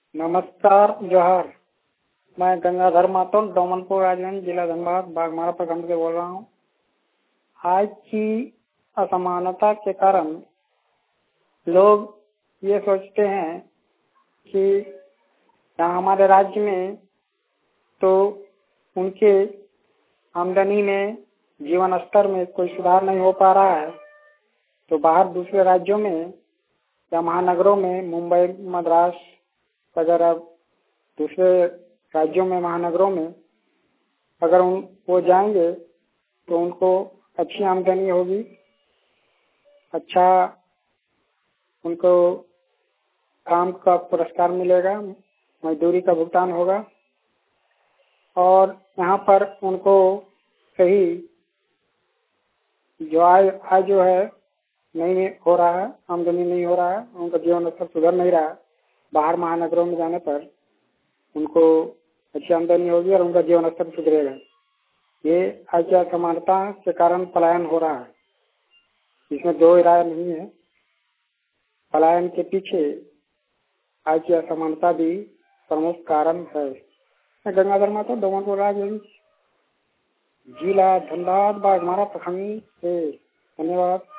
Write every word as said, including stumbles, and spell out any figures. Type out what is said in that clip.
नमस्कार जोहार। मैं गंगाधर माथुर डोमनपुर राजगंज जिला धनबाद बाघमारा प्रखंड से बोल रहा हूँ। आज की असमानता के कारण लोग ये सोचते हैं कि यहाँ हमारे राज्य में तो उनके आमदनी में जीवन स्तर में कोई सुधार नहीं हो पा रहा है, तो बाहर दूसरे राज्यों में या महानगरों में मुंबई मद्रास वगैरह दूसरे राज्यों में महानगरों में अगर उन वो जाएंगे तो उनको अच्छी आमदनी होगी, अच्छा उनको काम का पुरस्कार मिलेगा, मजदूरी का भुगतान होगा और यहाँ पर उनको सही जो आय आय जो है नहीं हो रहा है, आमदनी नहीं हो रहा है, उनका जीवन स्तर सुधर नहीं रहा है। बाहर महानगरों में जाने पर उनको अच्छी आमदनी होगी और उनका जीवन स्तर सुधरेगा। ये आज की असमानता के कारण पलायन हो रहा है, इसमें दो राय नहीं है। पलायन के पीछे आज की असमानता भी प्रमुख कारण है। मैं गंगाधर माथुर डोमनपुर राजगंज जिला धनबाद बाघमारा प्रखंड से। धन्यवाद।